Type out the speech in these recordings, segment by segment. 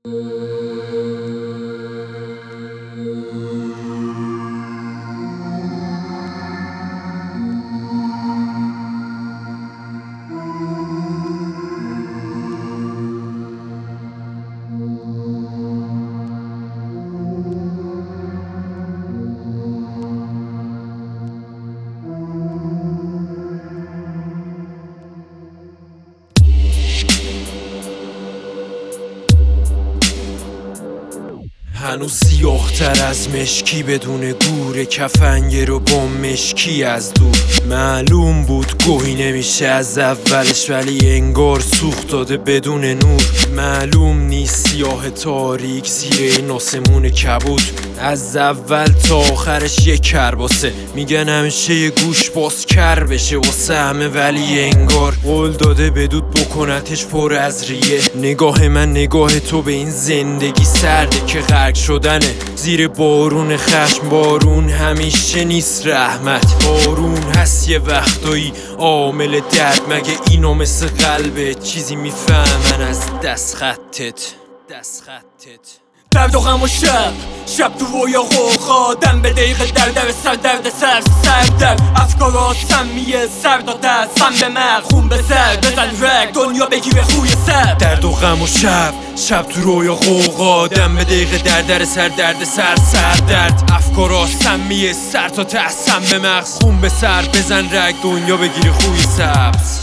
هنوز سیاه‌تر از مشکی بدون گور کفنگر و با مشکی از دور معلوم بود گوهی نمیشه از اولش، ولی انگار سوخت داده بدون نور. معلوم نیست سیاه تاریک زیر این آسمون کبود از اول تا آخرش یک کرباسه. میگن همیشه یه گوش باز کر بشه واسه همه، ولی انگار قول داده بدود بکنتش پر از ریه. نگاه من نگاه تو به این زندگی سرده که غرق شدنه زیر بارون خشم. بارون همیشه نیست رحمت، بارون هست یه وقتایی عامل درد. مگه اینو مثل قلبه چیزی میفهمن از دست خطت. درد و غم و شب تو رویا غوغا، دم به دقیقه درد سر افکارا سمیه سر داده سم به مغز، خون به سر بزن رگ دنیا بگیره خوی سر. درد و غم و شب تو رویا غوغا، دم به دقیقه درد سر افکارا سمیه سر تا ته سم به مغز، خون به سر بزن رگ دنیا بگیره خوی سبز.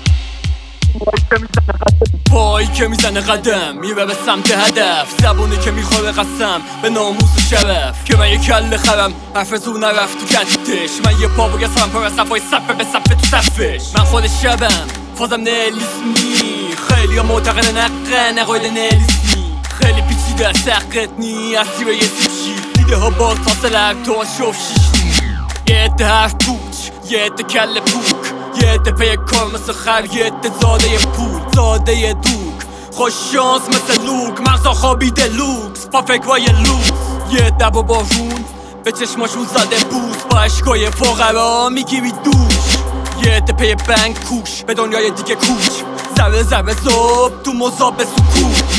پایی که میزنه قدم میره به سمت هدف، زبونی که میخوره قسم به ناموس و شرف. که من یه کل خرم حرف زور نرفت تو کتش، من یه پا بگسم پر از صفای صفه به صفه تو صفش. من خود شبم فازم نلیسمی، خیلی ها معتقد نقاید نلیسمی. خیلی پیچیده سقت نی اسیر یه سیبشی، دیده ها باز فاصله تو شوف شیشی. یه عده حرف پوچ یه عده کل پوک، یه عده پی کار مثل خر، یه عده زاده پول زاده دوک. خوش شانس مثل لوک مغزا خوابیده لوکس با فکرای لوکس. یه عده با بارون به چشماشون زده بوس، با عشقای فقرا میگیری دوش. یه عده پی بنگ کوش به دنیای دیگه کوچ، ذره ذره زب تو مذاب سکوت.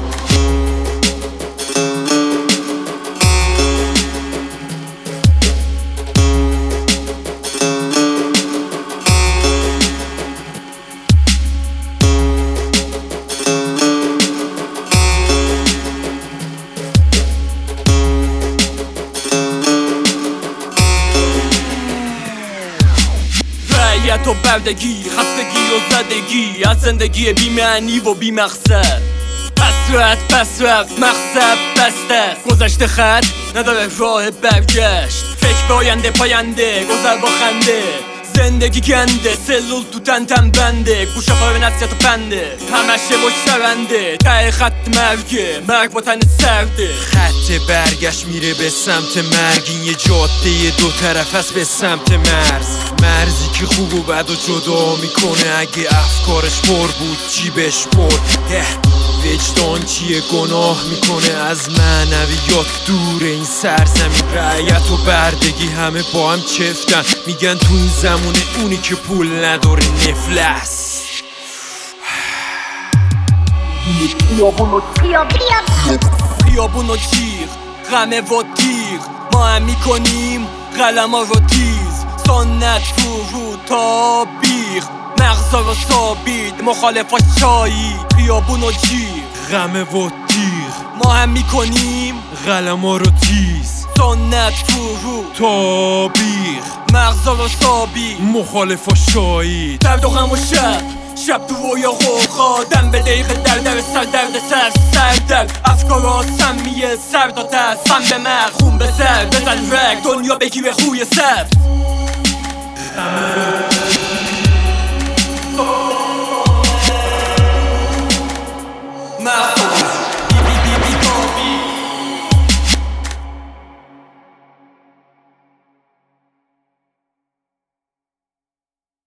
تو بردگی خستگی و زدگی از زندگی بی معنی و بی مقصد. پس رفت مقصد بسته، گذشته خط نداره راه برگشت. فکر به آینده پاینده گذر با خنده، زندگی گنده سلول تو تن بنده. گوشه پای نصیحت و پنده همشه مشترنده، ته خط مرگ با تن سرده. خط برگشت میره به سمت مرگ، این یه جاده دو طرف است به سمت مرزی که خوب و بد و جدا میکنه. اگه افکارش پر بود جیبش پر، وجدان چیه گناه میکنه از معنویات دور این سرزمین. رعیت و بردگی همه با هم چفتن، میگن تو این زمونه اونی که پول نداره نفلس. خیابون و جیر غمه و دیر، ما هم میکنیم قلم رو تیز. سنت فرو تا بیغ مغزا رو ثابت مخالفا چایی. خیابون و جیر غمه و دیر، ما هم میکنیم قلم رو تیز. سنت فرو تا بیغ مغزا رو ثابت مخالفا شایی. درد و غم و شب تو رویا غوغا، دم به دقیقه درد افکارا سمیه سر داده سم به مغز، خون به سر بزن رگ دنیا بگیره خوی سبز. مغز